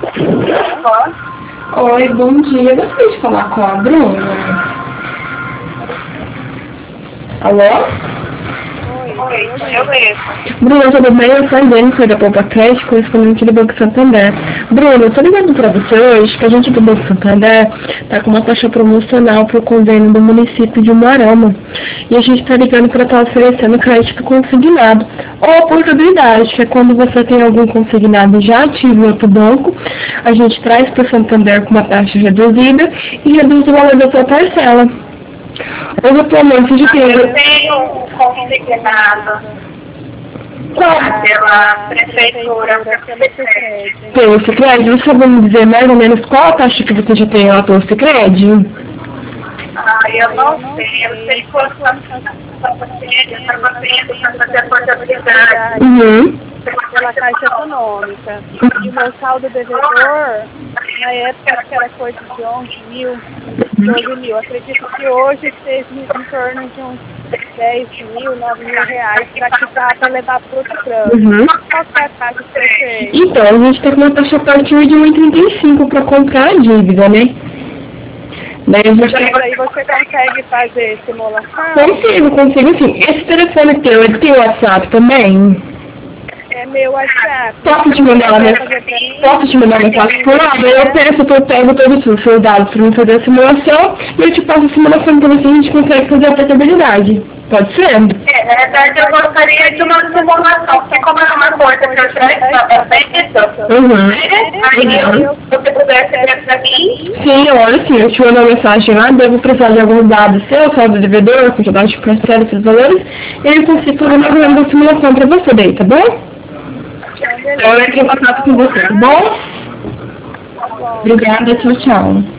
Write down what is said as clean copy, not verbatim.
Oi, bom dia. Eu gostaria de falar com a Bruna. Alô? Oi, eu mesmo. Bruna, tudo bem? Eu sou a Jennifer da Poupa Crédito, correspondente do Banco Santander. Bruna, eu tô ligando pra você hoje que a gente do Banco Santander tá com uma taxa promocional pro convênio do município de Umuarama. E a gente tá ligando para estar oferecendo crédito consignado ou oportunidade, que é quando você tem algum consignado já ativo em outro banco, a gente traz para o Santander com uma taxa reduzida e reduz o valor da sua parcela. Hoje atualmente de Eu tenho um consignado pela prefeitura, pelo Sicredi. Você sabe me dizer mais ou menos qual a taxa que você já tem lá pelo Sicredi? Eu não sei quanto está para fazer a portabilidade. Pela Caixa Econômica. E o meu saldo devedor, na época, que era coisa de 11 mil, 12 mil. Acredito que hoje esteja em torno de uns 10 mil, 9 mil reais para quitar, para levar para outro plano. Qual que é a taxa que você fez? Então, a gente tem uma taxa a partir de 1,35 para comprar a dívida, né? Daí a gente Mas aí você consegue fazer simulação? Consigo sim. Esse telefone teu, ele tem WhatsApp também? É meu WhatsApp. Posso te mandar uma mensagem por lá? Daí eu pego todos os seus dados para mim fazer a simulação e eu te passo a simulação para ver se a gente consegue fazer a portabilidade. Pode ser? Na verdade eu gostaria de uma simulação, porque como é uma coisa que eu já estava vendo, aí se você pudesse ver para mim. Sim, olha sim, eu te mando uma mensagem lá, devo precisar de alguns dados seus, saldo do devedor, quantidade de parcela, esses valores, e eu consigo fazer mais ou menos a simulação para você daí, tá bom? Eu entro em contato com você, tá bom? Obrigada, tchau, tchau.